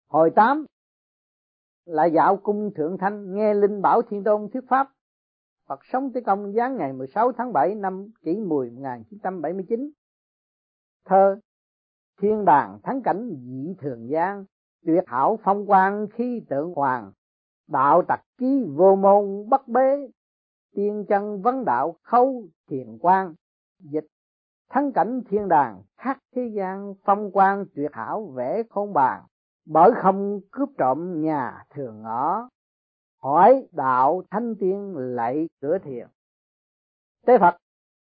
Hồi 8 là dạo cung Thượng Thanh, nghe Linh Bảo Thiên Tôn thuyết pháp. Phật sống tới công giáng ngày 16 tháng 7 năm Kỷ Mùi 1979. Thơ: thiên đàng thắng cảnh dị thường gian, tuyệt hảo phong quang khi tượng hoàng. Đạo tặc ký vô môn bất bế, tiên chân vấn đạo khâu thiền quan. Dịch: thắng cảnh thiên đàng khác thế gian, phong quang tuyệt hảo vẽ khôn bàn. Bởi không cướp trộm nhà thường ngõ, hỏi đạo thanh tiên lạy cửa thiền. Tế Phật,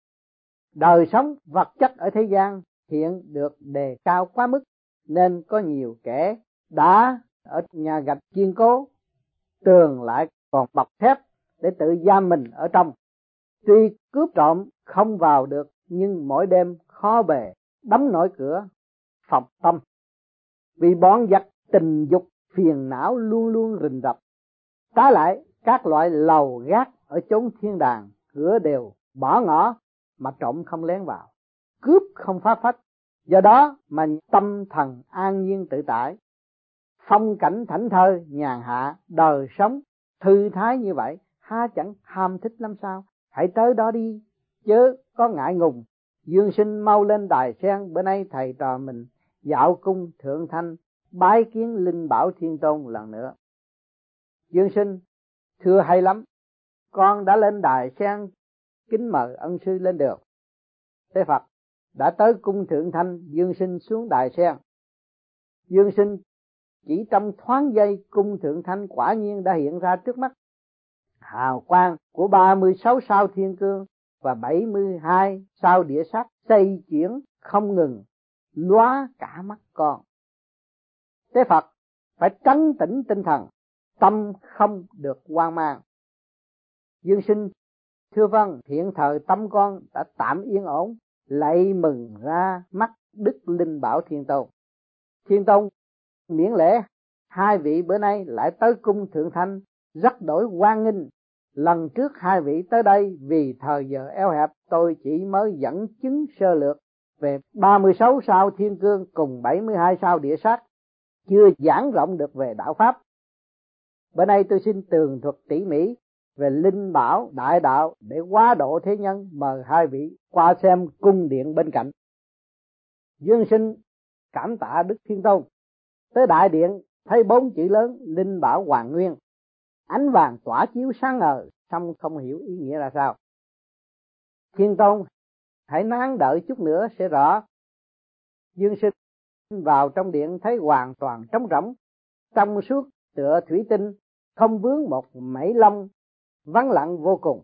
đời sống vật chất ở thế gian hiện được đề cao quá mức, nên có nhiều kẻ đã ở nhà gạch kiên cố, tường lại còn bọc thép để tự giam mình ở trong. Tuy cướp trộm không vào được, nhưng mỗi đêm khó bề đóng nổi cửa phòng tâm, vì bọn giặc tình dục phiền não luôn luôn rình rập. Trái lại, các loại lầu gác ở chốn thiên đàng, cửa đều bỏ ngỏ mà trộm không lén vào, cướp không phá phách. Do đó mà tâm thần an nhiên tự tại, phong cảnh thảnh thơi nhàn hạ, đời sống thư thái như vậy, ha chẳng ham thích lắm sao? Hãy tới đó đi, chớ có ngại ngùng. Dương Sinh mau lên đài sen, bữa nay thầy trò mình dạo cung Thượng Thanh, bái kiến Linh Bảo Thiên Tôn lần nữa. Dương Sinh: thưa hay lắm, con đã lên đài sen, kính mời ân sư lên được. Thế Phật: đã tới cung Thượng Thanh, Dương Sinh xuống đài sen. Dương Sinh chỉ trong thoáng giây, cung Thượng Thanh quả nhiên đã hiện ra trước mắt. Hào quang của 36 sao thiên cương và 72 sao địa sát xây chuyển không ngừng, lóa cả mắt con. Thế Phật phải trấn tĩnh tinh thần, tâm không được hoang mang. Dương Sinh: thưa vâng, hiện thời tâm con đã tạm yên ổn, lạy mừng ra mắt Đức Linh Bảo Thiên Tôn. Thiên Tôn miễn lễ, hai vị bữa nay lại tới cung Thượng Thanh, rất đổi hoan nghênh. Lần trước hai vị tới đây vì thời giờ eo hẹp, tôi chỉ mới dẫn chứng sơ lược về 36 sao thiên cương cùng 72 sao địa sát, chưa giảng rộng được về đạo pháp. Bữa nay tôi xin tường thuật tỉ mỉ về Linh Bảo đại đạo để hóa độ thế nhân, mời hai vị qua xem cung điện bên cạnh. Dương Sinh cảm tạ Đức Thiên Tôn. Tới đại điện thấy 4 chữ lớn Linh Bảo Hoàng Nguyên, ánh vàng tỏa chiếu sáng ngời, xong không hiểu ý nghĩa là sao. Thiên Tôn hãy nán đợi chút nữa sẽ rõ. Dương Sinh vào trong điện thấy hoàn toàn trống rỗng, trong suốt tựa thủy tinh, không vướng một mảy lông, vắng lặng vô cùng.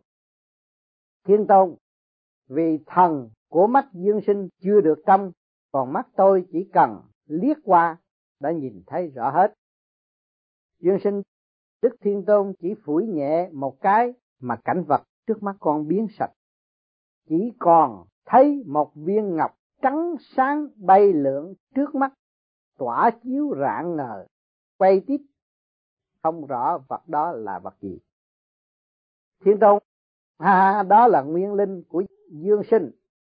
Thiên Tôn: vì thần của mắt Dương Sinh chưa được trong, còn mắt tôi chỉ cần liếc qua đã nhìn thấy rõ hết. Dương Sinh: Đức Thiên Tôn chỉ phủi nhẹ một cái mà cảnh vật trước mắt con biến sạch, chỉ còn thấy một viên ngọc trắng sáng bay lượn trước mắt, tỏa chiếu rạng ngời, quay tít, không rõ vật đó là vật gì. Thiên Tôn: đó là nguyên linh của Dương Sinh.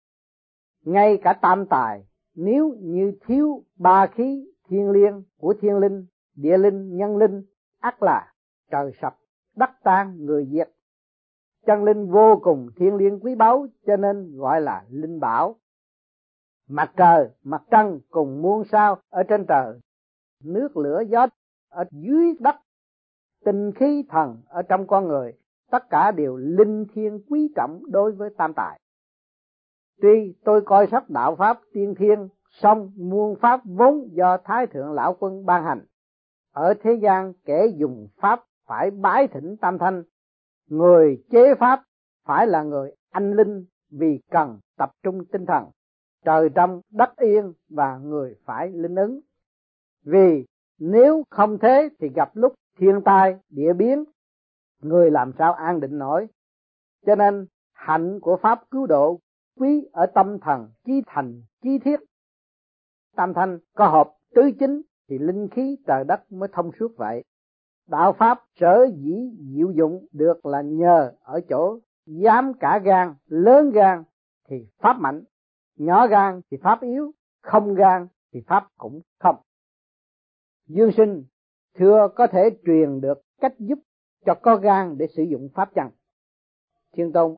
Ngay cả tam tài, nếu như thiếu ba khí thiên liêng của thiên linh, địa linh, nhân linh, ắt là trời sập, đất tan, người diệt. Chân linh vô cùng thiên liêng quý báu, cho nên gọi là linh bảo. Mặt trời, mặt trăng cùng muôn sao ở trên trời, nước lửa gió ở dưới đất, tinh khí thần ở trong con người, tất cả đều linh thiêng quý trọng đối với tam tài. Tuy tôi coi sóc đạo pháp tiên thiên, song muôn pháp vốn do Thái Thượng Lão Quân ban hành. Ở thế gian kẻ dùng pháp phải bái thỉnh tam thanh, người chế pháp phải là người anh linh, vì cần tập trung tinh thần, trời trong đất yên và người phải linh ứng. Vì nếu không thế thì gặp lúc thiên tai địa biến, người làm sao an định nổi. Cho nên hạnh của pháp cứu độ quý ở tâm thần chí thành chí thiết. Tam thanh có hợp tứ chính thì linh khí trời đất mới thông suốt vậy. Đạo pháp sở dĩ diệu dụng được là nhờ ở chỗ dám cả gan, lớn gan thì pháp mạnh, nhỏ gan thì pháp yếu, không gan thì pháp cũng không. Dương sinh thưa có thể truyền được cách giúp cho có gan để sử dụng pháp chăng? Thiên Tôn: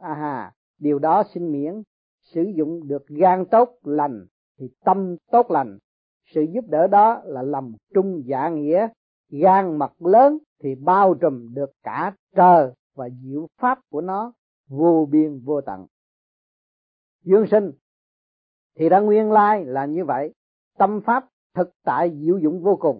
điều đó xin miễn. Sử dụng được gan tốt lành thì tâm tốt lành. Sự giúp đỡ đó là lòng trung dạ nghĩa. Gan mật lớn thì bao trùm được cả trời và diệu pháp của nó vô biên vô tận. Dương sinh thì đã nguyên lai là như vậy. Tâm pháp thực tại diệu dụng vô cùng.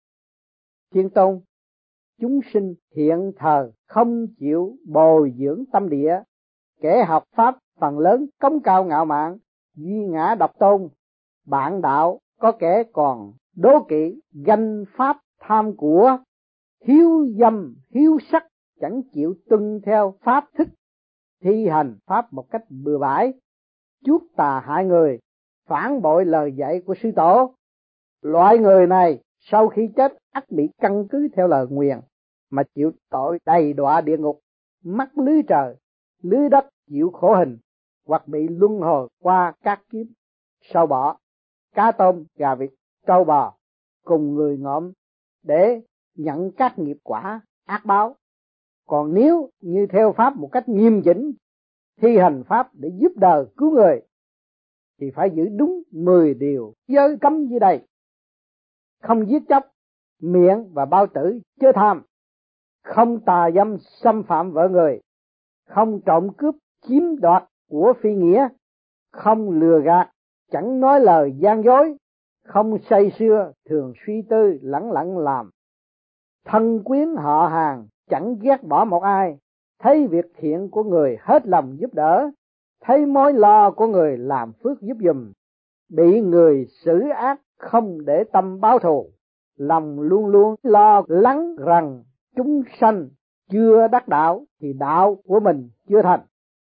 Thiên Tôn: chúng sinh hiện thờ không chịu bồi dưỡng tâm địa, kẻ học pháp phần lớn cống cao ngạo mạn, duy ngã độc tôn. Bạn đạo có kẻ còn đố kỵ, ganh pháp tham của, hiếu dâm hiếu sắc, chẳng chịu tuân theo pháp thức, thi hành pháp một cách bừa bãi, chuốc tà hại người, phản bội lời dạy của sư tổ. Loại người này sau khi chết ắt bị căn cứ theo lời nguyền mà chịu tội đầy đọa địa ngục, mắc lưới trời lưới đất, chịu khổ hình, hoặc bị luân hồi qua các kiếp sâu bọ, cá tôm, gà vịt, trâu bò cùng người ngộm để nhận các nghiệp quả ác báo. Còn nếu như theo pháp một cách nghiêm chỉnh, thi hành pháp để giúp đời cứu người, thì phải giữ đúng 10 điều giới cấm dưới đây: không giết chóc, miệng và bao tử chớ tham, không tà dâm xâm phạm vợ người, không trộm cướp chiếm đoạt của phi nghĩa, không lừa gạt chẳng nói lời gian dối, không say sưa thường suy tư lẳng lặng làm, thân quyến họ hàng chẳng ghét bỏ một ai, thấy việc thiện của người hết lòng giúp đỡ, thấy mối lo của người làm phước giúp giùm, bị người xử ác không để tâm báo thù, lòng luôn luôn lo lắng rằng chúng sanh chưa đắc đạo thì đạo của mình chưa thành.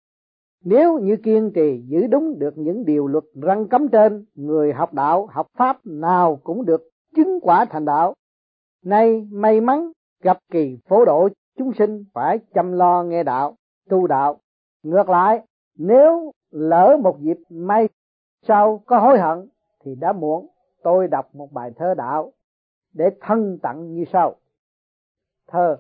Nếu như kiên trì giữ đúng được những điều luật răn cấm trên, người học đạo học pháp nào cũng được chứng quả thành đạo. Nay may mắn gặp kỳ phổ độ, chúng sinh phải chăm lo nghe đạo, tu đạo. Ngược lại, nếu lỡ một dịp may sau có hối hận thì đã muộn. Tôi đọc một bài thơ đạo để thân tặng như sau. Thơ: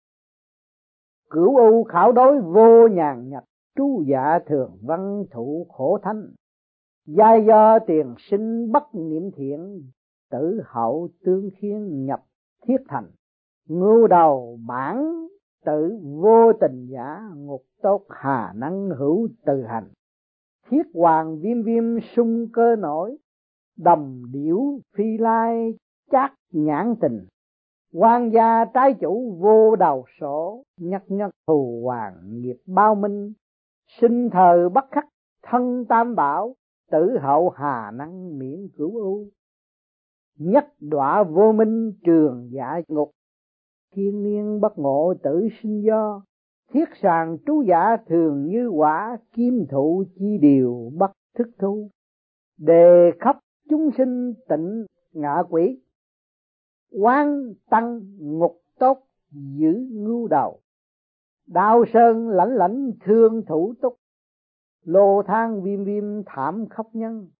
cửu u khảo đối vô nhàn nhật, trú dạ thường văn thụ khổ thánh. Giai do tiền sinh bất niệm thiện, tử hậu tương khiến nhập thiết thành. Ngưu đầu bản tự vô tình giả, ngục tốt hà năng hữu từ hành. Thiết hoàng viêm viêm sung cơ nổi, đồng điểu phi lai chát nhãn tình. Quan gia trái chủ vô đầu sổ, nhất nhất thù hoàng nghiệp bao minh. Sinh thời bất khắc thân tam bảo, tử hậu hà năng miễn cửu ưu. Nhất đọa vô minh trường dạ ngục, thiên niên bất ngộ tử sinh do. Thiết sàng trú giả thường như quả, kim thụ chi điều bất thức thu. Đề khắp chúng sinh tịnh ngạ quỷ, quan tăng ngục tốt giữ ngưu đầu. Đao sơn lãnh lãnh thương thủ túc, lô thang viêm viêm thảm khóc nhân.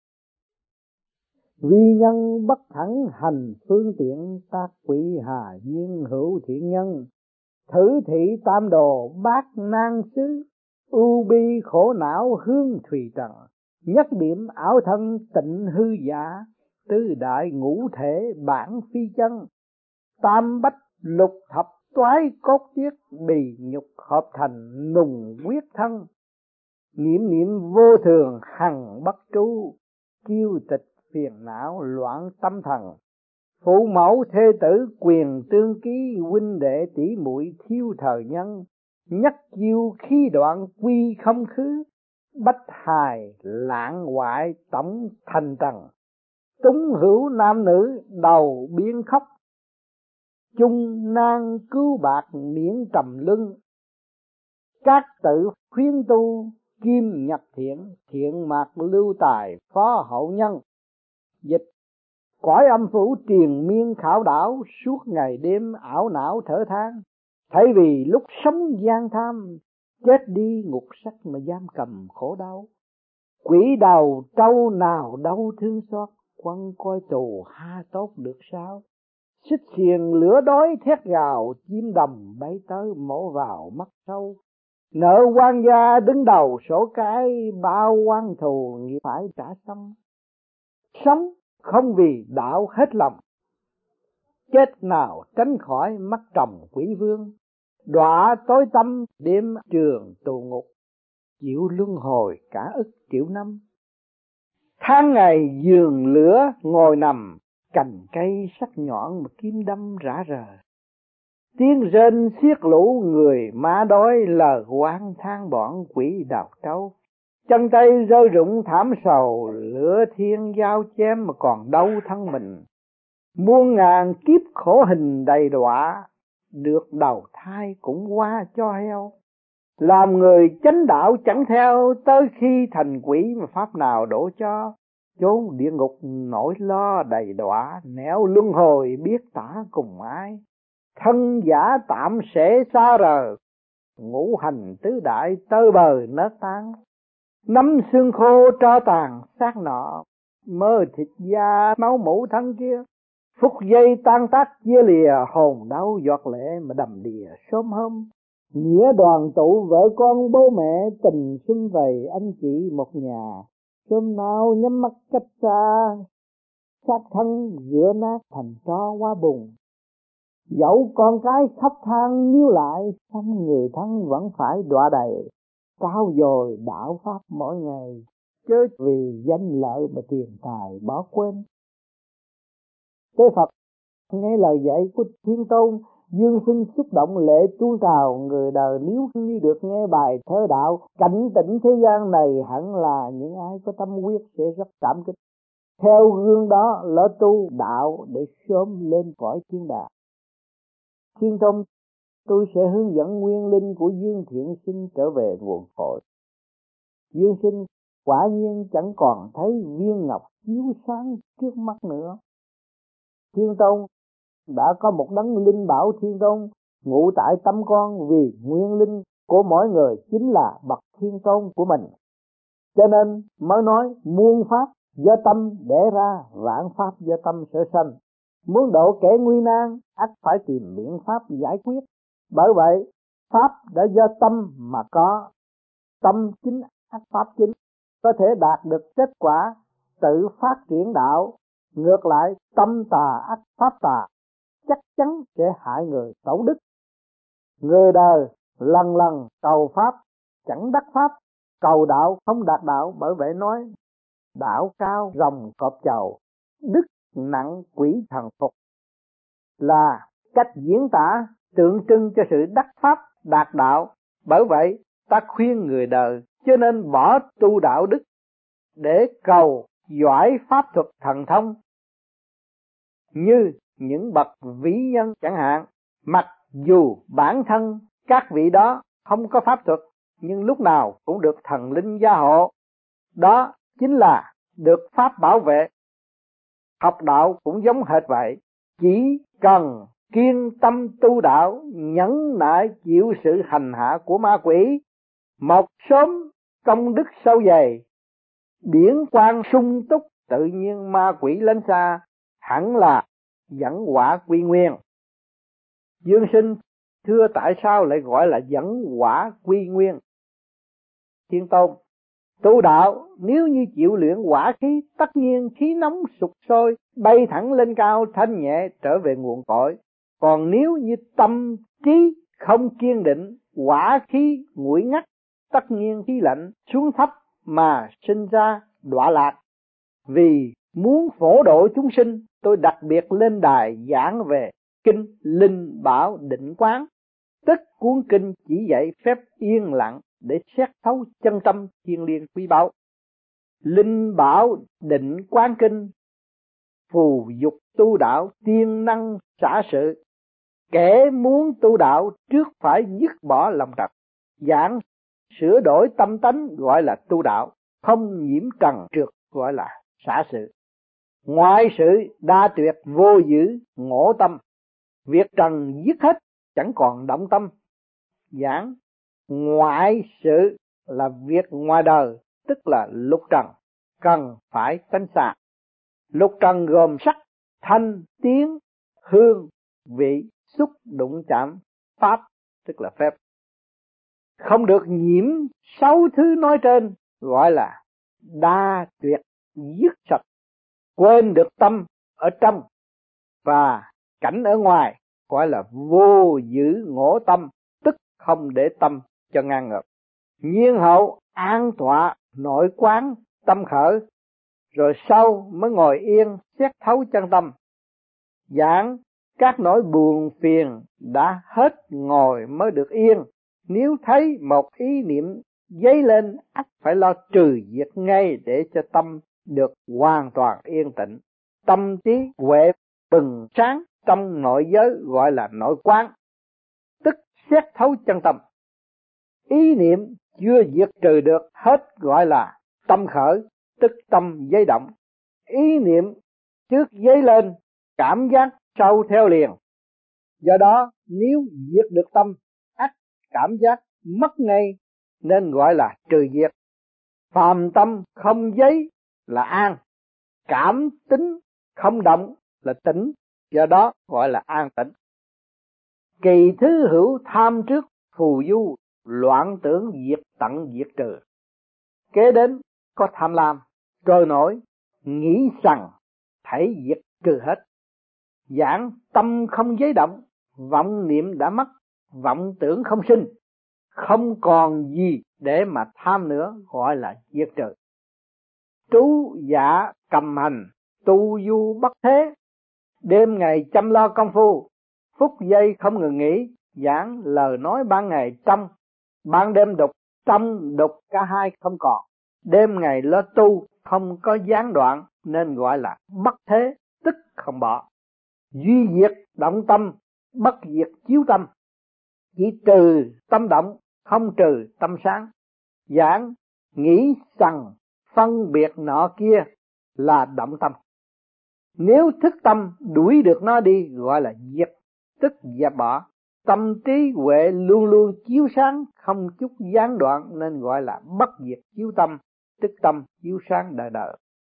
Vi nhân bất thẳng hành phương tiện, tác quỷ hà duyên hữu thiện nhân. Thử thị tam đồ bát nan xứ, ưu bi khổ não hương thùy trần. Nhất điểm ảo thân tịnh hư giả, tứ đại ngũ thể bản phi chân. Tam bách lục thập toái cốt tiết, bì nhục hợp thành nùng quyết thân. Niệm niệm vô thường hằng bất trú, kiêu tịch phiền não loạn tâm thần. Phụ mẫu thê tử quyền tương ký, huynh đệ tỷ muội thiếu thời nhân. Nhất chiêu khí đoạn quy không khứ, bách hài lạng hoại tổng thành trần. Túng hữu nam nữ đầu biên khóc, chung nan cứu bạc miễn trầm luân. Các tự khuyên tu kim nhập thiện, thiện mạc lưu tài phó hậu nhân. Dịch: cõi âm phủ triền miên khảo đảo, suốt ngày đêm ảo não thở than. Thay vì lúc sống gian tham, chết đi ngục sắt mà giam cầm khổ đau. Quỷ đầu trâu nào đâu thương xót, quân coi tù ha tốt được sao? Xích xiềng lửa đói thét gào, chim đồng bay tới mổ vào mắt sâu. Nợ quan gia đứng đầu sổ cái, bao oan thù nghiệp phải trả xong. Sống không vì đạo hết lòng, chết nào tránh khỏi mắt tròng quỷ vương. Đọa tối tâm đêm trường tù ngục, chịu luân hồi cả ức triệu năm. Tháng ngày giường lửa ngồi nằm, cành cây sắc nhọn mà kim đâm rã rờ. Tiếng rên xiết lũ người má đói, lời oán than bọn quỷ đào trâu. Chân tay rơi rụng thảm sầu, lửa thiên giao chém mà còn đau thân mình. Muôn ngàn kiếp khổ hình đầy đọa, được đầu thai cũng qua cho heo. Làm người chánh đạo chẳng theo, tới khi thành quỷ mà pháp nào đổ cho. Chốn địa ngục nỗi lo đầy đọa, nẻo luân hồi biết tả cùng ai. Thân giả tạm sẽ xa rờ, ngũ hành tứ đại tơi bời nát tan. Nắm xương khô tro tàn xác nọ, mơ thịt da máu mủ thân kia. Phút giây tan tác chia lìa, hồn đau giọt lệ mà đầm đìa sớm hôm. Nghĩa đoàn tụ vợ con bố mẹ, tình xuân vầy anh chị một nhà. Sớm nào nhắm mắt cách xa, xác thân rửa nát thành tro qua bùn. Dẫu con cái khóc than níu lại, xong người thân vẫn phải đọa đầy. Trao dồi đạo pháp mỗi ngày, chớ vì danh lợi mà tiền tài bỏ quên. Tế Phật nghe lời dạy của Thiên Tôn, Dương Sinh xúc động lệ tuôn trào. Người đời nếu như được nghe bài thơ đạo, cảnh tỉnh thế gian này, hẳn là những ai có tâm huyết sẽ rất cảm kích. Theo gương đó lỡ tu đạo để sớm lên cõi thiên đàng. Thiên Tôn, tôi sẽ hướng dẫn nguyên linh của Dương Thiện Sinh trở về nguồn cội. Dương Sinh quả nhiên chẳng còn thấy viên ngọc chiếu sáng trước mắt nữa. Thiên Tôn đã có một đấng linh bảo Thiên Tôn ngụ tại tâm con, vì nguyên linh của mỗi người chính là bậc Thiên Tôn của mình. Cho nên mới nói muôn pháp do tâm đẻ ra, vạn pháp do tâm sở sanh. Muốn độ kẻ nguy nan, ắt phải tìm biện pháp giải quyết. Bởi vậy pháp đã do tâm mà có, tâm chính ắt pháp chính. Có thể đạt được kết quả tự phát triển đạo. Ngược lại tâm tà ắt pháp tà, chắc chắn sẽ hại người tẩu đức. Người đời lần lần cầu pháp chẳng đắc pháp, cầu đạo không đạt đạo. Bởi vậy nói đạo cao rồng cọp chầu, đức nặng quỷ thần phục, là cách diễn tả tượng trưng cho sự đắc pháp đạt đạo. Bởi vậy ta khuyên người đời cho nên bỏ tu đạo đức để cầu giỏi pháp thuật thần thông. Như những bậc vĩ nhân chẳng hạn, mặc dù bản thân các vị đó không có pháp thuật, nhưng lúc nào cũng được thần linh gia hộ. Đó chính là được pháp bảo vệ. Học đạo cũng giống hệt vậy, chỉ cần kiên tâm tu đạo, nhẫn nại chịu sự hành hạ của ma quỷ, một sớm công đức sâu dày, điển quang sung túc, tự nhiên ma quỷ lánh xa, hẳn là dẫn quả quy nguyên. Dương Sinh thưa tại sao lại gọi là dẫn quả quy nguyên? Thiên Tôn, tu đạo nếu như chịu luyện quả khí, tất nhiên khí nóng sục sôi, bay thẳng lên cao, thanh nhẹ trở về nguồn cội. Còn nếu như tâm trí không kiên định, quả khí nguội ngắt, tất nhiên khí lạnh xuống thấp mà sinh ra đọa lạc. Vì muốn phổ độ chúng sinh, tôi đặc biệt lên đài giảng về kinh Linh Bảo Định Quán, tức cuốn kinh chỉ dạy phép yên lặng để xét thấu chân tâm thiêng liêng quý báu. Linh Bảo Định Quán kinh phù dục tu đạo, tiên năng xả sự. Kẻ muốn tu đạo trước phải dứt bỏ lòng trật, giảng sửa đổi tâm tánh gọi là tu đạo, không nhiễm trần trượt gọi là xả sự. Ngoại sự đa tuyệt vô giữ ngộ tâm, việc trần dứt hết chẳng còn động tâm. Giảng ngoại sự là việc ngoài đời, tức là lục trần, cần phải tránh xa. Lục trần gồm sắc, thanh, tiếng, hương, vị, xúc, đụng chạm, pháp, tức là phép. Không được nhiễm 6 thứ nói trên, gọi là đa tuyệt, dứt sạch, quên được tâm ở trong và cảnh ở ngoài, gọi là vô giữ ngộ tâm, tức không để tâm cho ngang ngược. Nhiên hậu an tọa nội quán tâm khởi, rồi sau mới ngồi yên xét thấu chân tâm. Giảng các nỗi buồn phiền đã hết ngồi mới được yên. Nếu thấy một ý niệm dấy lên, ắt phải lo trừ diệt ngay để cho tâm được hoàn toàn yên tĩnh. Tâm trí huệ bừng sáng trong nội giới gọi là nội quán, tức xét thấu chân tâm. Ý niệm chưa diệt trừ được hết gọi là tâm khởi, tức tâm dấy động. Ý niệm trước dấy lên, cảm giác sau theo liền. Do đó nếu diệt được tâm, ắt cảm giác mất ngay, nên gọi là trừ diệt. Phàm tâm không dấy là an, cảm tính không động là tĩnh, do đó gọi là an tĩnh. Kỳ thứ hữu tham trước phù du, loạn tưởng diệt tận diệt trừ. Kế đến có tham lam, trôi nổi, nghĩ rằng thảy diệt trừ hết. Giảng tâm không dấy động, vọng niệm đã mất, vọng tưởng không sinh, không còn gì để mà tham nữa, gọi là diệt trừ. Trú dạ cầm hành, tu du bất thế, đêm ngày chăm lo công phu, phút giây không ngừng nghỉ. Giảng lời nói ban ngày trong, ban đêm đục, trong đục cả hai không còn. Đêm ngày lo tu không có gián đoạn, nên gọi là bất thế, tức không bỏ. Duy diệt động tâm, bất diệt chiếu tâm, chỉ trừ tâm động, không trừ tâm sáng. Giảng nghĩ rằng phân biệt nọ kia là động tâm. Nếu thức tâm đuổi được nó đi gọi là diệt, tức dẹp bỏ. Tâm trí huệ luôn luôn chiếu sáng, không chút gián đoạn, nên gọi là bất diệt chiếu tâm, tức tâm chiếu sáng đời đời.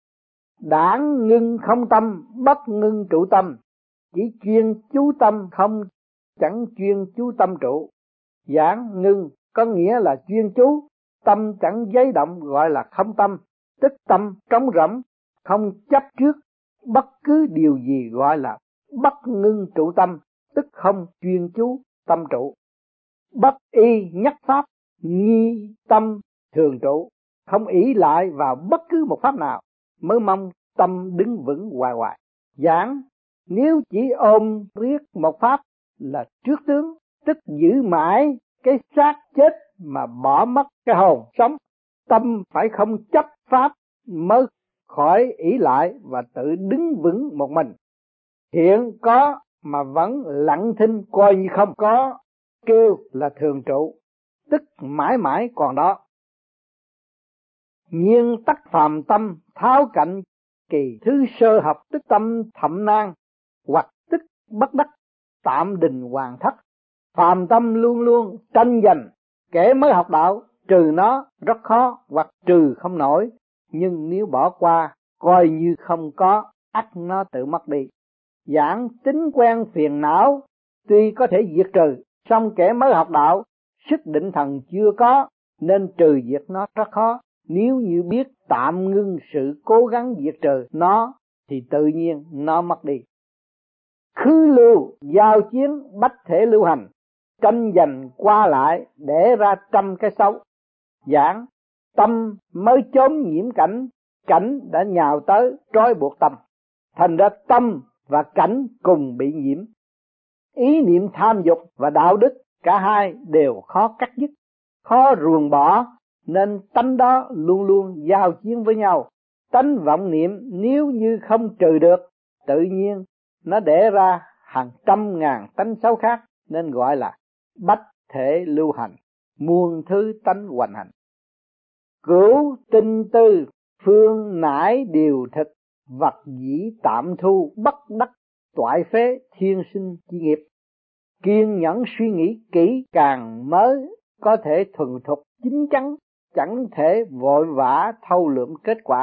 Đảng ngưng không tâm, bất ngưng trụ tâm, chỉ chuyên chú tâm không, chẳng chuyên chú tâm trụ. Giảng ngưng có nghĩa là chuyên chú, tâm chẳng dấy động gọi là không tâm, tức tâm trống rỗng, không chấp trước bất cứ điều gì gọi là bất ngưng trụ tâm, tức không chuyên chú tâm trụ. Bất y nhất pháp, nghi tâm thường trụ, không ỷ lại vào bất cứ một pháp nào, mới mong tâm đứng vững hoài hoài. Giảng nếu chỉ ôm riết một pháp là trước tướng, tức giữ mãi cái xác chết mà bỏ mất cái hồn sống. Tâm phải không chấp pháp mới khỏi ỷ lại và tự đứng vững một mình. Hiện có mà vẫn lặng thinh coi như không có, kêu là thường trụ, tức mãi mãi còn đó. Nhiên tắc phàm tâm tháo cạnh, kỳ thứ sơ học tức tâm thậm nan, hoặc tức bất đắc tạm đình hoàn thất. Phàm tâm luôn luôn tranh giành, kẻ mới học đạo trừ nó rất khó hoặc trừ không nổi, nhưng nếu bỏ qua coi như không có, ắt nó tự mất đi. Giảng tính quen phiền não tuy có thể diệt trừ, song kẻ mới học đạo sức định thần chưa có, nên trừ diệt nó rất khó. Nếu như biết tạm ngưng sự cố gắng diệt trừ nó thì tự nhiên nó mất đi. Khứ lưu giao chiến bách thể lưu hành, tranh giành qua lại để ra trăm cái xấu. Giảng tâm mới trốn nhiễm cảnh, cảnh đã nhào tới trói buộc tâm, thành ra tâm và cảnh cùng bị nhiễm. Ý niệm tham dục và đạo đức cả hai đều khó cắt dứt, khó ruồng bỏ, nên tánh đó luôn luôn giao chiến với nhau. Tánh vọng niệm nếu như không trừ được, tự nhiên nó đẻ ra hàng trăm ngàn tánh xấu khác, nên gọi là bách thể lưu hành, muôn thứ tánh hoành hành. Cửu tinh tư phương nải điều thực, vật dĩ tạm thu bất đắc toại phế thiên sinh chi nghiệp. Kiên nhẫn suy nghĩ kỹ càng mới có thể thuần thục chín chắn, chẳng thể vội vã thâu lượm kết quả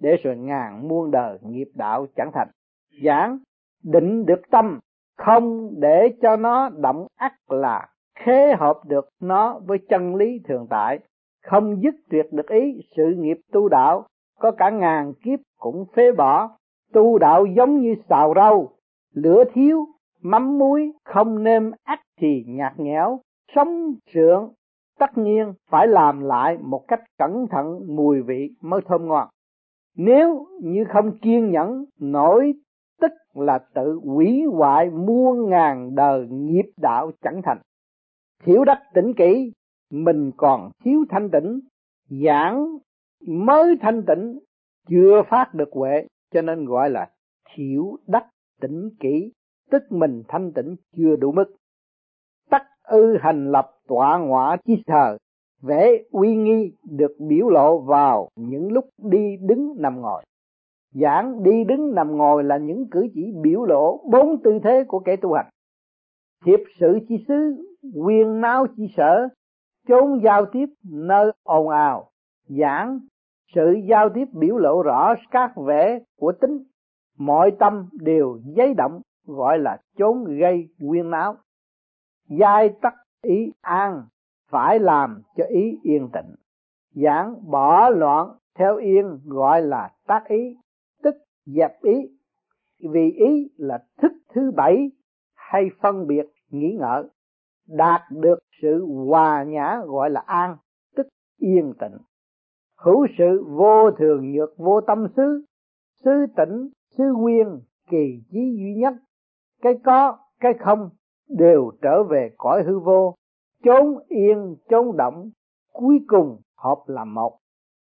để rồi ngàn muôn đời nghiệp đạo chẳng thành. Giảng định được tâm, không để cho nó động ắt là khế hợp được nó với chân lý thường tại, không dứt tuyệt được ý. Sự nghiệp tu đạo có cả ngàn kiếp cũng phế bỏ. Tu đạo giống như xào rau, lửa thiếu mắm muối không nêm ắt thì nhạt nhẽo. Sống sượng tất nhiên phải làm lại một cách cẩn thận, mùi vị mới thơm ngon. Nếu như không kiên nhẫn nổi, tức là tự hủy hoại muôn ngàn đời nghiệp đạo chẳng thành. Thiếu đắc tỉnh kỹ, mình còn thiếu thanh tịnh. Giảng mới thanh tịnh, chưa phát được huệ, cho nên gọi là thiếu đắc tỉnh kỹ, tức mình thanh tịnh chưa đủ mức. Tắc ư hành lập tọa ngọa chi thờ, vẻ uy nghi được biểu lộ vào những lúc đi đứng nằm ngồi. Giảng đi đứng nằm ngồi là những cử chỉ biểu lộ 4 tư thế của kẻ tu hành. Thiệp sự chi xứ, quyền náo chi sở, chốn giao tiếp nơi ồn ào. Giảng sự giao tiếp biểu lộ rõ các vẻ của tính, mọi tâm đều dấy động, gọi là chốn gây quyên náo. Giai tắc ý an, phải làm cho ý yên tĩnh. Giảng bỏ loạn theo yên, gọi là tác ý, tức dẹp ý. Vì ý là thức thứ 7 hay phân biệt nghĩ ngợi, đạt được sự hòa nhã gọi là an, tức yên tĩnh. Hữu sự vô thường nhược vô tâm xứ, xứ tỉnh xứ nguyên kỳ chí duy nhất. Cái có cái không đều trở về cõi hư vô, chốn yên chốn động, cuối cùng hợp làm một.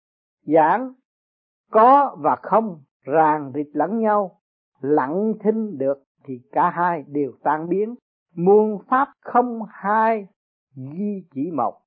Giảng có và không ràng rịt lẫn nhau, lặng thinh được thì cả hai đều tan biến. Muôn pháp không hai, duy chỉ một.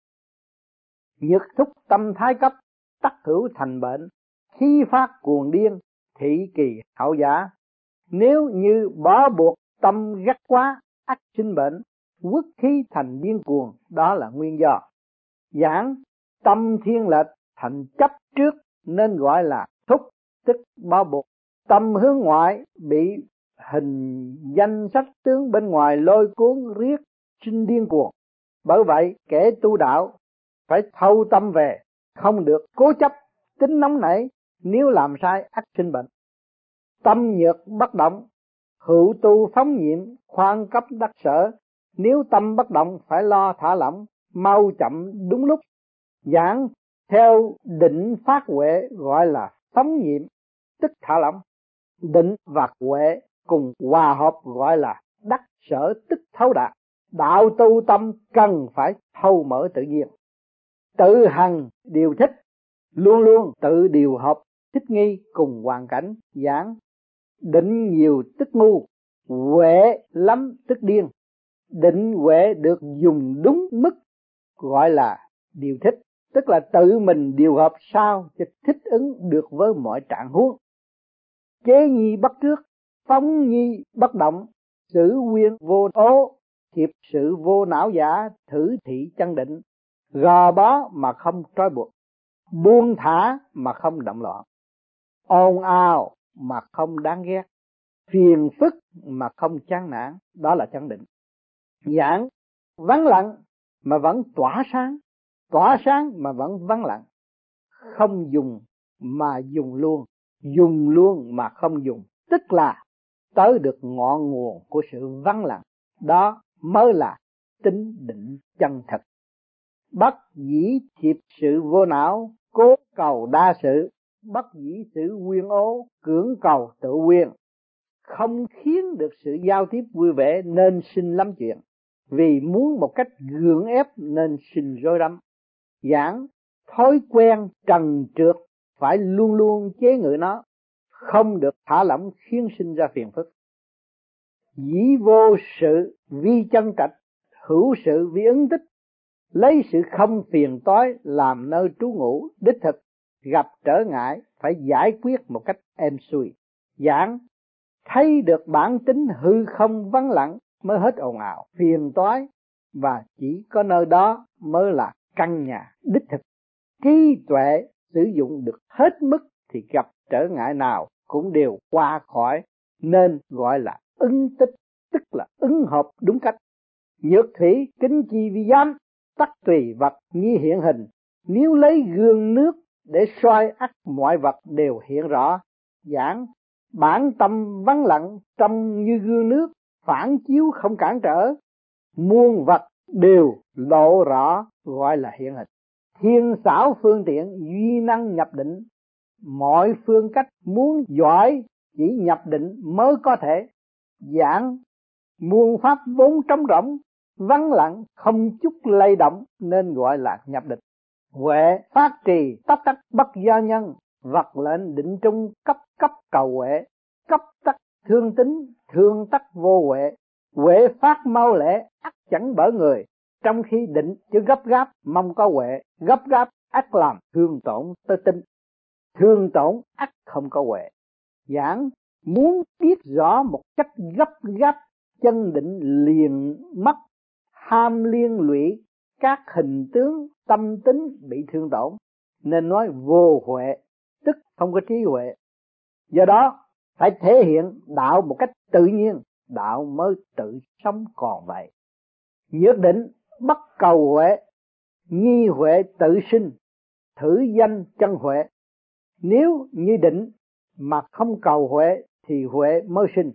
Nhược thúc tâm thái cấp, tắc hữu thành bệnh. Khí phát cuồng điên, thị kỳ hậu giả. Nếu như bó buộc tâm gắt quá, ắt sinh bệnh. Quốc khí thành điên cuồng, đó là nguyên do. Giảng tâm thiên lệch thành chấp trước, nên gọi là thúc, tức bó buộc. Tâm hướng ngoại bị hình danh sắc tướng bên ngoài lôi cuốn riết sinh điên cuồng. Bởi vậy kẻ tu đạo phải thâu tâm về, không được cố chấp tính nóng nảy, nếu làm sai ắt sinh bệnh. Tâm nhược bất động, hữu tu phóng nhiệm, khoan cấp đắc sở. Nếu tâm bất động phải lo thả lỏng, mau chậm đúng lúc. Giảng theo định phát huệ gọi là phóng nhiệm, tức thả lỏng. Định và huệ cùng hòa hợp gọi là đắc sở, tức thấu đạt. Đạo tu tâm cần phải thâu mở tự nhiên, tự hành điều thích, luôn luôn tự điều hợp thích nghi cùng hoàn cảnh. Giảng định nhiều tức ngu, huệ lắm tức điên. Định huệ được dùng đúng mức gọi là điều thích, tức là tự mình điều hợp sao cho thích ứng được với mọi trạng huống. Chế nhi bất trước, phóng nhi bất động, xử nguyên vô ố, thiệp sự vô não giả, thử thị chân định. Gò bó mà không trói buộc, buông thả mà không động loạn, ồn ào mà không đáng ghét, phiền phức mà không chán nản, đó là chân định. Giảng vắng lặng mà vẫn tỏa sáng mà vẫn vắng lặng, không dùng mà dùng luôn mà không dùng, tức là tới được ngọn nguồn của sự vắng lặng. Đó mới là tính định chân thật. Bất dĩ thiệp sự vô não, cố cầu đa sự. Bất dĩ sự quyên ố, cưỡng cầu tự quyên. Không khiến được sự giao tiếp vui vẻ nên sinh lắm chuyện, vì muốn một cách gượng ép nên sinh rối rắm. Giảng thói quen trần trượt phải luôn luôn chế ngự nó, không được thả lỏng khiến sinh ra phiền phức. Dĩ vô sự vi chân trạch, hữu sự vi ứng tích. Lấy sự không phiền toái làm nơi trú ngụ, đích thực gặp trở ngại phải giải quyết một cách êm xuôi. Giảng thấy được bản tính hư không vắng lặng mới hết ồn ào phiền toái, và chỉ có nơi đó mới là căn nhà đích thực. Trí tuệ sử dụng được hết mức thì gặp trở ngại nào cũng đều qua khỏi, nên gọi là ứng tích, tức là ứng hợp đúng cách. Nhược thủy kính chi vi giám, tắc tùy vật nhi hiện hình. Nếu lấy gương nước để soi ắt mọi vật đều hiện rõ. Giảng bản tâm vắng lặng trong như gương nước, phản chiếu không cản trở, muôn vật đều lộ rõ, gọi là hiện hình. Thiên xảo phương tiện duy năng nhập định, mọi phương cách muốn giỏi chỉ nhập định mới có thể. Giảng muôn pháp vốn trống rỗng, vắng lặng không chút lay động, nên gọi là nhập định. Huệ phát trì tấp tắc bất do nhân, vật lệnh định trung cấp cấp cầu huệ, cấp tắc thương tính, thương tắc vô huệ. Huệ phát mau lễ ắt chẳng bỡ người, trong khi định chứ gấp gáp mong có huệ, gấp gáp ắt làm thương tổn tới tinh, thương tổn ắt không có huệ. Giảng muốn biết rõ một cách gấp gáp, chân định liền mất, ham liên lụy các hình tướng tâm tính bị thương tổn, nên nói vô huệ, tức không có trí huệ. Do đó phải thể hiện đạo một cách tự nhiên, đạo mới tự sống còn vậy. Nhược định bất cầu huệ, nhi huệ tự sinh, thử danh chân huệ. Nếu như định mà không cầu huệ thì huệ mới sinh,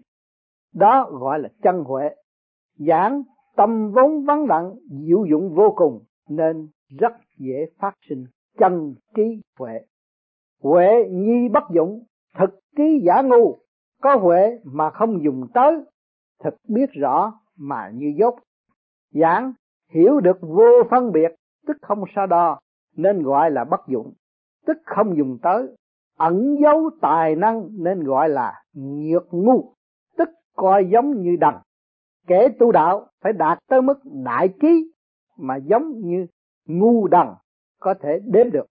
đó gọi là chân huệ. Giảng tâm vốn vắng lặng, diệu dụng vô cùng, nên rất dễ phát sinh chân trí huệ. Huệ nhi bất dụng, thực trí giả ngu, có huệ mà không dùng tới, thực biết rõ mà như dốt. Giảng hiểu được vô phân biệt, tức không so đo, nên gọi là bất dụng, tức không dùng tới. Ẩn giấu tài năng nên gọi là nhược ngu, tức coi giống như đần. Kẻ tu đạo phải đạt tới mức đại trí mà giống như ngu đần có thể đếm được.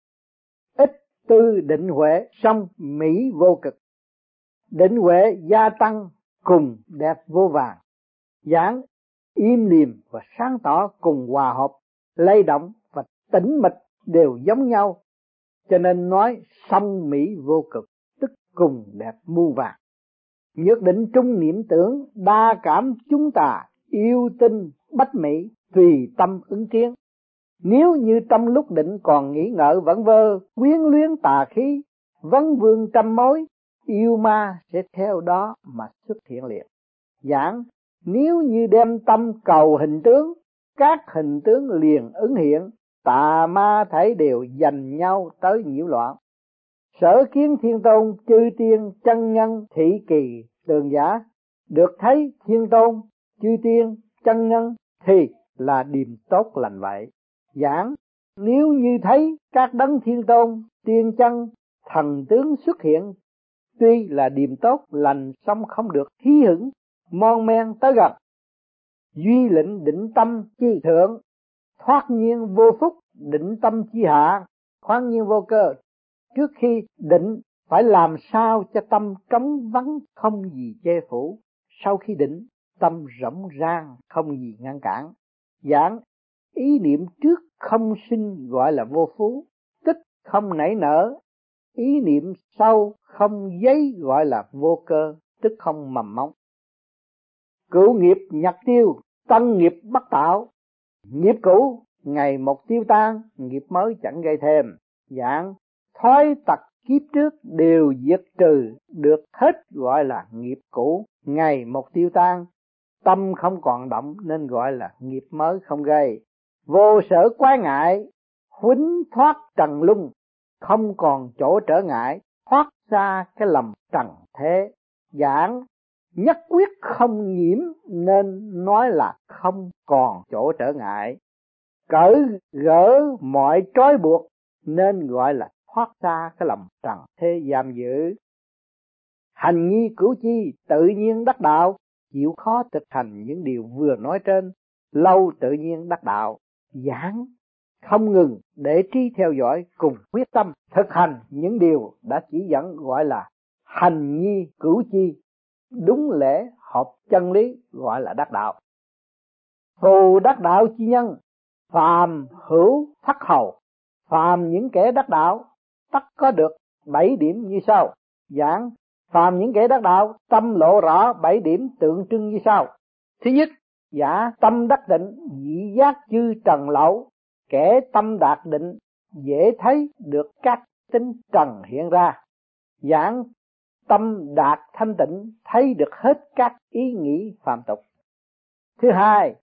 Ít tư định huệ song mỹ vô cực, định huệ gia tăng cùng đẹp vô vàng. Giảng im lìm và sáng tỏ cùng hòa hợp, lay động và tĩnh mịch đều giống nhau, cho nên nói song mỹ vô cực, tức cùng đẹp muôn vàng. Nhược định trung niệm tưởng, đa cảm chúng ta, yêu tinh bách mỹ, tùy tâm ứng kiến. Nếu như trong lúc định còn nghĩ ngợi vẩn vơ, quyến luyến tà khí, vấn vương trăm mối, yêu ma sẽ theo đó mà xuất hiện liền. Giảng nếu như đem tâm cầu hình tướng, các hình tướng liền ứng hiện, tà ma thấy đều dành nhau tới nhiễu loạn. Sở kiến Thiên Tôn chư tiên chân nhân thị kỳ tường giả, được thấy Thiên Tôn chư tiên chân nhân thì là điềm tốt lành vậy. Giảng nếu như thấy các đấng Thiên Tôn tiên chân thần tướng xuất hiện, tuy là điềm tốt lành song không được hí hửng mon men tới gần. Duy lệnh định tâm chi thượng, thoát nhiên vô phúc, định tâm chi hạ, thoát nhiên vô cơ. Trước khi định phải làm sao cho tâm trống vắng không gì che phủ, sau khi định tâm rỗng rang không gì ngăn cản. Giảng ý niệm trước không sinh gọi là vô phú, tức không nảy nở. Ý niệm sau không giấy gọi là vô cơ, tức không mầm móng. Cửu nghiệp nhật tiêu, tân nghiệp bất tạo. Nghiệp cũ ngày một tiêu tan, nghiệp mới chẳng gây thêm. Giảng thói tật kiếp trước đều diệt trừ được hết, gọi là nghiệp cũ ngày một tiêu tan. Tâm không còn động nên gọi là nghiệp mới không gây. Vô sở quái ngại, huýnh thoát trần lung, không còn chỗ trở ngại, thoát ra cái lầm trần thế. Giảng nhất quyết không nhiễm nên nói là không còn chỗ trở ngại. Cởi gỡ mọi trói buộc nên gọi là thoát ra cái lầm trần thế giam giữ. Hành nhi cửu chi tự nhiên đắc đạo, chịu khó thực hành những điều vừa nói trên, lâu tự nhiên đắc đạo. Giảng không ngừng để trí theo dõi cùng quyết tâm thực hành những điều đã chỉ dẫn, gọi là hành nhi cửu chi, đúng lễ hợp chân lý gọi là đắc đạo. Phù đắc đạo chi nhân, phàm hữu thất hầu. Phàm những kẻ đắc đạo tất có được 7 điểm như sau. Giảng phàm những kẻ đắc đạo tâm lộ rõ 7 điểm tượng trưng như sau. Thứ nhất, giả tâm đắc định, dị giác chư trần lậu. Kẻ tâm đạt định dễ thấy được các tính trần hiện ra. Giảng tâm đạt thanh tịnh, thấy được hết các ý nghĩ phàm tục. Thứ hai,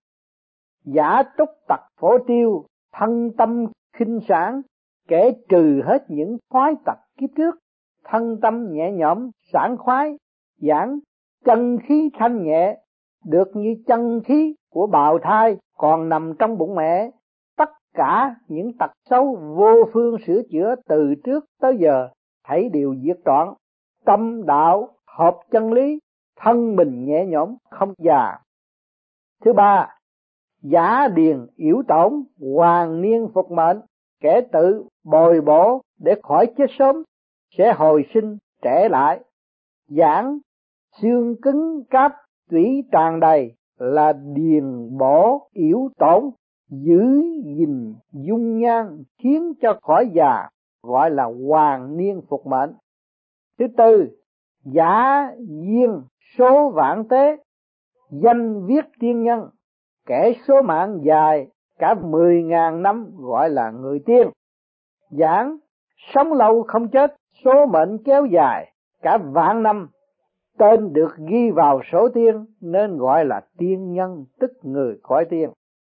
giả túc tặc phổ tiêu, thân tâm khinh sản. Kẻ trừ hết những khoái tặc kiếp trước, thân tâm nhẹ nhõm sảng khoái. Giảng chân khí thanh nhẹ, được như chân khí của bào thai còn nằm trong bụng mẹ. Tất cả những tật xấu vô phương sửa chữa từ trước tới giờ thảy đều diệt trọn. Tâm đạo hợp chân lý, thân mình nhẹ nhõm không già. Thứ ba, giả điền yểu tổn, hoàng niên phục mệnh. Kẻ tự bồi bổ để khỏi chết sớm sẽ hồi sinh trẻ lại. Giảng xương cứng cáp tủy tràn đầy là điền bổ yểu tổn, giữ gìn dung nhan khiến cho khỏi già, gọi là hoàng niên phục mệnh. Thứ tư, giả duyên số vạn tế, danh viết tiên nhân. Kẻ số mạng dài cả 10.000 năm gọi là người tiên. Giảng sống lâu không chết, số mệnh kéo dài cả vạn năm, tên được ghi vào số tiên nên gọi là tiên nhân, tức người cõi tiên.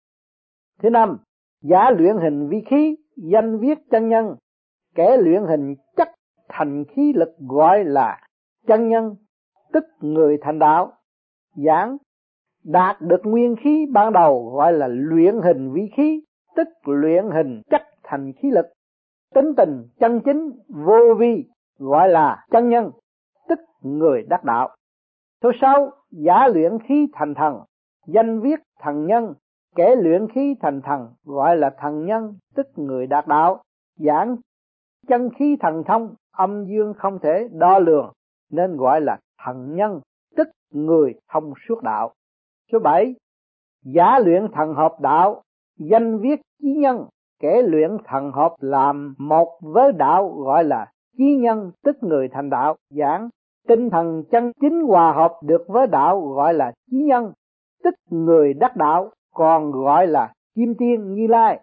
Thứ năm, giả luyện hình vi khí, danh viết chân nhân. Kẻ luyện hình chất thành khí lực gọi là chân nhân, tức người thành đạo. Giảng đạt được nguyên khí ban đầu gọi là luyện hình vi khí, tức luyện hình chất thành khí lực. Tính tình chân chính vô vi gọi là chân nhân, tức người đắc đạo. Số 6, giả luyện khí thành thần, danh viết thần nhân. Kẻ luyện khí thành thần gọi là thần nhân, tức người đạt đạo. Giảng chân khí thần thông, âm dương không thể đo lường nên gọi là thần nhân, tức người thông suốt đạo. Số 7, giả luyện thần hợp đạo, danh viết chí nhân. Kẻ luyện thần hợp làm một với đạo gọi là chí nhân, tức người thành đạo. Giảng tinh thần chân chính hòa hợp được với đạo gọi là chí nhân, tức người đắc đạo, còn gọi là kim tiên Như Lai.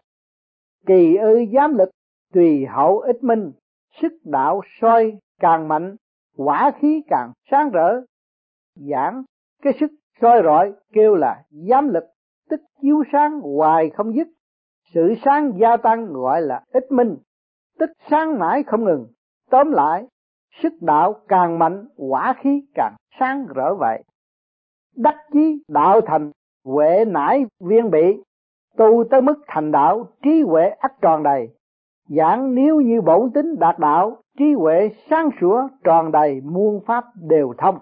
Kỳ ư giám lực, tùy hậu ích minh. Sức đạo soi càng mạnh, quả khí càng sáng rỡ. Giảng cái sức soi rọi kêu là giám lực, tức chiếu sáng hoài không dứt. Sự sáng gia tăng gọi là ích minh, tức sáng mãi không ngừng. Tóm lại, sức đạo càng mạnh, quả khí càng sáng rỡ vậy. Đắc chí đạo thành, huệ nải viên bị. Tu tới mức thành đạo, trí huệ ắt tròn đầy. Giảng nếu như bổn tính đạt đạo, trí huệ sáng sủa tròn đầy, muôn pháp đều thông.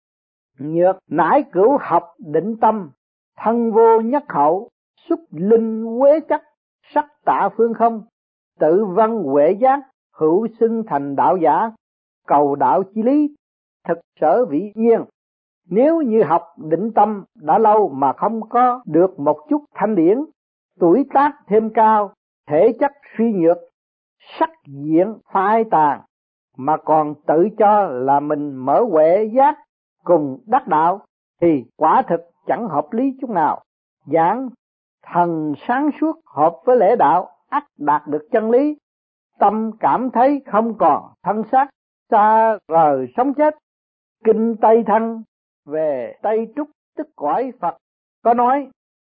Nhược nải cửu học định tâm, thân vô nhất hậu. Xúc linh quế chắc, sắc tạ phương không. Tự văn huệ giác, hữu xưng thành đạo giả. Cầu đạo chi lý, thực sở vĩ nhiên. Nếu như học định tâm đã lâu mà không có được một chút thanh điển, tuổi tác thêm cao, thể chất suy nhược, sắc diện phai tàn, mà còn tự cho là mình mở huệ giác cùng đắc đạo, thì quả thực chẳng hợp lý chút nào. Giảng thần sáng suốt hợp với lễ đạo, ắt đạt được chân lý. Tâm cảm thấy không còn thân xác, xa rời sống chết. Kinh Tây Thân về Tây Trúc tức cõi Phật có nói,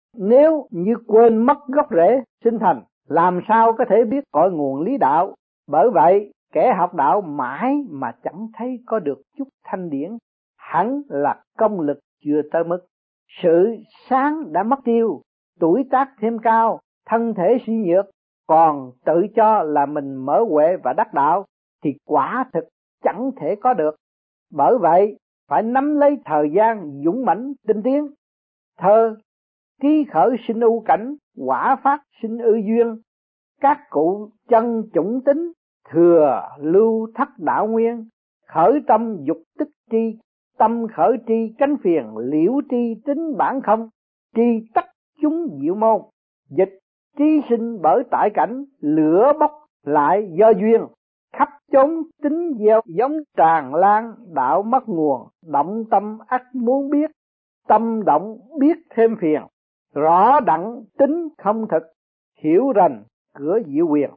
nếu như quên mất gốc rễ sinh thành, làm sao có thể biết cội nguồn lý đạo. Bởi vậy kẻ học đạo mãi mà chẳng thấy có được chút thanh điển, hẳn là công lực chưa tới mức. Sự sáng đã mất tiêu, tuổi tác thêm cao, thân thể suy nhược, còn tự cho là mình mở huệ và đắc đạo, thì quả thực chẳng thể có được. Bởi vậy phải nắm lấy thời gian dũng mãnh tinh tiến. Thơ ký khởi sinh ưu cảnh, quả phát sinh ư duyên. Các cụ chân chủng tính, thừa lưu thất đạo nguyên. Khởi tâm dục tức tri, tâm khởi tri cánh phiền. Liễu tri tính bản không, tri tất chúng diệu môn. Dịch tri sinh bởi tại cảnh, lửa bốc lại do duyên. khắp chốn tính gieo giống tràn lan, đạo mất nguồn, động tâm ắt muốn biết, tâm động biết thêm phiền, rõ đặng tính không thực, hiểu rành cửa diệu quyền.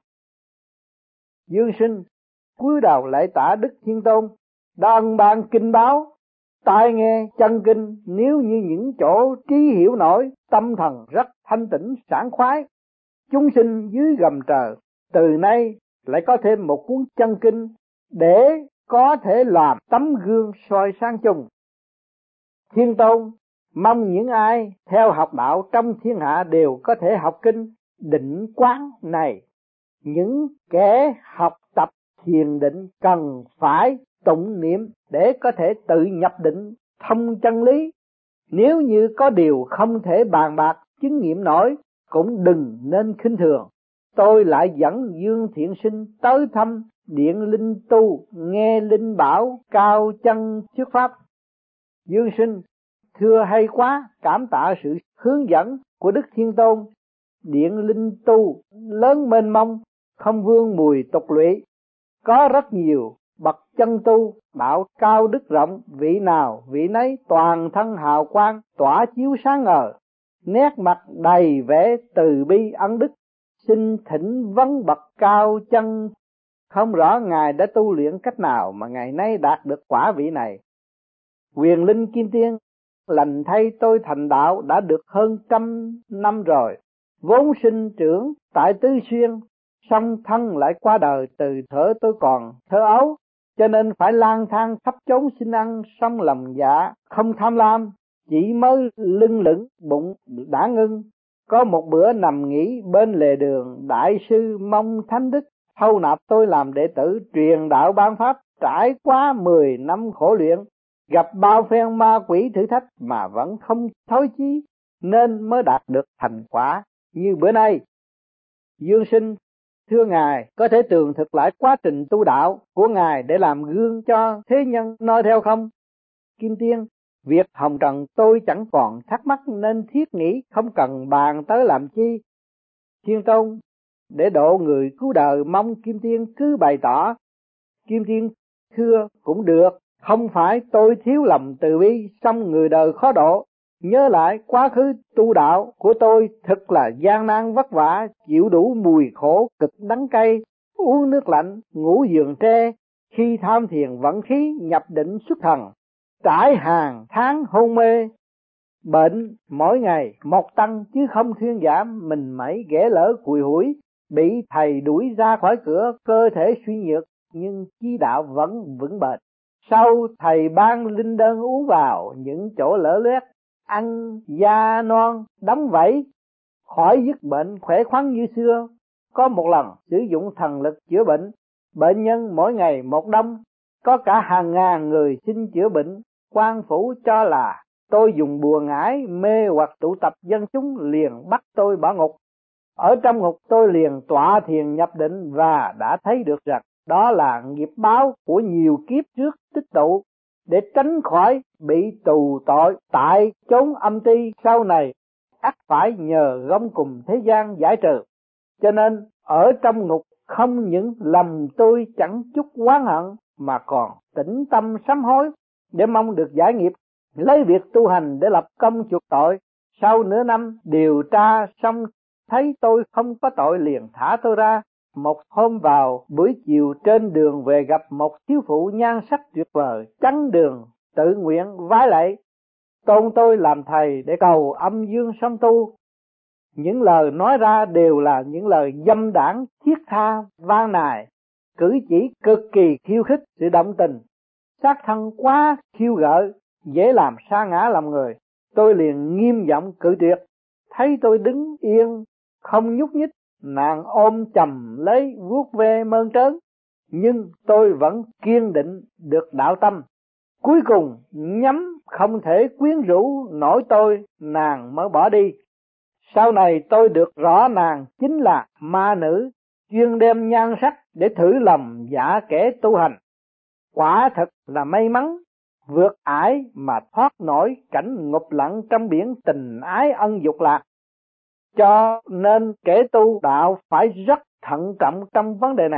Dương sinh cúi đầu lạy tạ Đức Thiên Tôn, đã ân ban kinh báo, tai nghe chân kinh, nếu như những chỗ trí hiểu nổi, tâm thần rất thanh tĩnh sảng khoái. Chúng sinh dưới gầm trời, từ nay lại có thêm một cuốn chân kinh để có thể làm tấm gương soi sáng chung. Thiên Tôn mong những ai theo học đạo trong thiên hạ đều có thể học kinh định quán này. Những kẻ học tập thiền định cần phải tụng niệm để có thể tự nhập định thông chân lý. Nếu như có điều không thể bàn bạc chứng nghiệm nổi, cũng đừng nên khinh thường. Tôi lại dẫn Dương Thiện Sinh tới thăm Điện Linh Tu, nghe Linh bảo cao chân thuyết pháp. Dương Sinh thưa hay quá, cảm tạ sự hướng dẫn của Đức Thiên Tôn. Điện Linh Tu lớn mênh mông, không vương mùi tục lụy, có rất nhiều bậc chân tu, đạo cao đức rộng, vị nào vị nấy toàn thân hào quang tỏa chiếu sáng ngời, nét mặt đầy vẻ từ bi ân đức. Xin thỉnh vấn bậc cao chân, không rõ ngài đã tu luyện cách nào mà ngày nay đạt được quả vị này. Quyền linh kim tiên, lành thay tôi thành đạo đã được hơn 100 năm rồi, vốn sinh trưởng tại Tứ Xuyên, song thân lại qua đời từ thuở tôi còn thơ ấu, cho nên phải lang thang khắp chốn xin ăn, song lòng dạ không tham lam, chỉ mới lưng lửng bụng đã ngưng. Có một bữa nằm nghỉ bên lề đường, đại sư mong thánh đức thâu nạp tôi làm đệ tử truyền đạo ban pháp. Trải qua 10 năm khổ luyện, gặp bao phen ma quỷ thử thách mà vẫn không thối chí, nên mới đạt được thành quả như bữa nay. Dương Sinh thưa ngài, có thể tường thực lại quá trình tu đạo của ngài để làm gương cho thế nhân noi theo không? Kim Tiên, việc hồng trần tôi chẳng còn thắc mắc nên thiết nghĩ không cần bàn tới làm chi. Thiên Tôn, để độ người cứu đời mong Kim Tiên cứ bày tỏ. Kim Tiên thưa cũng được, không phải tôi thiếu lòng từ bi, song người đời khó độ. Nhớ lại quá khứ tu đạo của tôi thật là gian nan vất vả, chịu đủ mùi khổ cực đắng cay, uống nước lạnh, ngủ giường tre, khi tham thiền vận khí nhập định xuất thần, trải hàng tháng hôn mê, bệnh mỗi ngày một tăng chứ không thuyên giảm, mình mẩy ghẻ lỡ cùi hủi, bị thầy đuổi ra khỏi cửa, cơ thể suy nhược nhưng chí đạo vẫn vững bền. Sau thầy ban linh đơn uống vào, những chỗ lở loét ăn da non đóng vảy, khỏi dứt bệnh khỏe khoắn như xưa. Có một lần sử dụng thần lực chữa bệnh, bệnh nhân mỗi ngày một đông, có cả hàng ngàn người xin chữa bệnh. Quan phủ cho là tôi dùng bùa ngải mê hoặc tụ tập dân chúng, liền bắt tôi bỏ ngục. Ở trong ngục tôi liền tọa thiền nhập định và đã thấy được rằng đó là nghiệp báo của nhiều kiếp trước tích tụ, để tránh khỏi bị tù tội tại chốn âm ti sau này ắt phải nhờ gông cùng thế gian giải trừ. Cho nên ở trong ngục không những lòng tôi chẳng chút oán hận mà còn tĩnh tâm sám hối để mong được giải nghiệp, lấy việc tu hành để lập công chuộc tội. Sau nửa năm điều tra xong thấy tôi không có tội liền thả tôi ra. Một hôm vào buổi chiều trên đường về gặp một thiếu phụ nhan sắc tuyệt vời, chắn đường tự nguyện vái lạy tôn tôi làm thầy để cầu âm dương song tu. Những lời nói ra đều là những lời dâm đảng thiết tha van nài, cử chỉ cực kỳ khiêu khích sự động tình, xác thân quá khiêu gợi, dễ làm sa ngã lòng người. Tôi liền nghiêm giọng cự tuyệt. Thấy tôi đứng yên không nhúc nhích, nàng ôm chầm lấy vuốt ve mơn trớn, nhưng tôi vẫn kiên định được đạo tâm. Cuối cùng nhắm không thể quyến rũ nổi tôi, nàng mới bỏ đi. Sau này tôi được rõ nàng chính là ma nữ, chuyên đem nhan sắc để thử lòng dạ kẻ tu hành. Quả thật là may mắn, vượt ải mà thoát nổi cảnh ngục lặng trong biển tình ái ân dục lạc. Cho nên kẻ tu đạo phải rất thận trọng trong vấn đề này.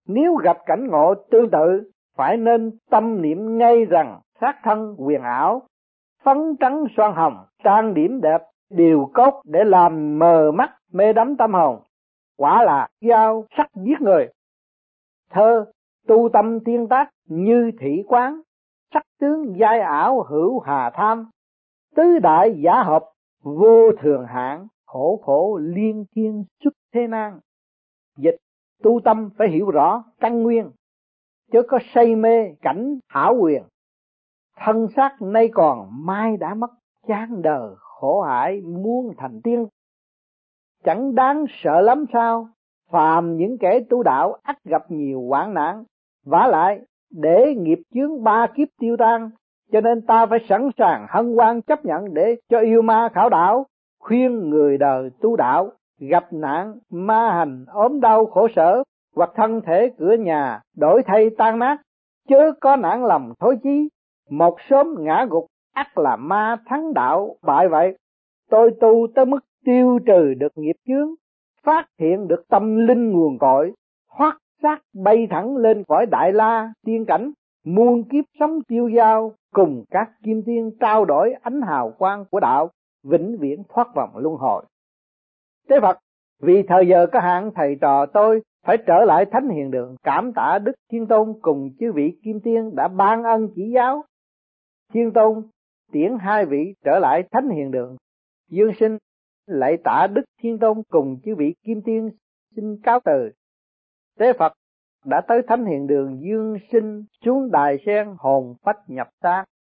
Nếu gặp cảnh ngộ tương tự, phải nên tâm niệm ngay rằng xác thân huyền ảo, phấn trắng xoan hồng, trang điểm đẹp, điều cốt để làm mờ mắt mê đắm tâm hồn, quả là dao sắc giết người. Thơ tu tâm tiên tác như thị quán, sắc tướng giai ảo hữu hà tham, tứ đại giả hợp vô thường hạng, khổ khổ liên thiên xuất thế nan. Dịch: tu tâm phải hiểu rõ căn nguyên, chứ có say mê cảnh hảo quyền. Thân xác nay còn mai đã mất, chán đời khổ ải muốn thành tiên. Chẳng đáng sợ lắm sao, phàm những kẻ tu đạo ắt gặp nhiều hoạn nạn. Vả lại để nghiệp chướng ba kiếp tiêu tan, cho nên ta phải sẵn sàng hân hoan chấp nhận để cho yêu ma khảo đạo. Khuyên người đời tu đạo gặp nạn ma hành ốm đau khổ sở, hoặc thân thể cửa nhà đổi thay tan nát, chớ có nản lòng thối chí. Một sớm ngã gục ắt là ma thắng đạo bại vậy. Tôi tu tới mức tiêu trừ được nghiệp chướng, phát hiện được tâm linh nguồn cội, thoát xác bay thẳng lên cõi đại la tiên cảnh, muôn kiếp sống tiêu dao, cùng các kim tiên trao đổi ánh hào quang của đạo, vĩnh viễn thoát vòng luân hồi. Thế Phật, vì thời giờ có hạn, thầy trò tôi phải trở lại thánh hiền đường, cảm tạ Đức Thiên Tôn cùng chư vị kim tiên đã ban ân chỉ giáo. Thiên Tôn tiễn hai vị trở lại thánh hiền đường. Dương sinh lạy tạ Đức Thiên Tôn cùng chư vị kim tiên xin cáo từ. Thế Phật đã tới thánh hiền đường, Dương sinh xuống đài sen hồn phách nhập xác.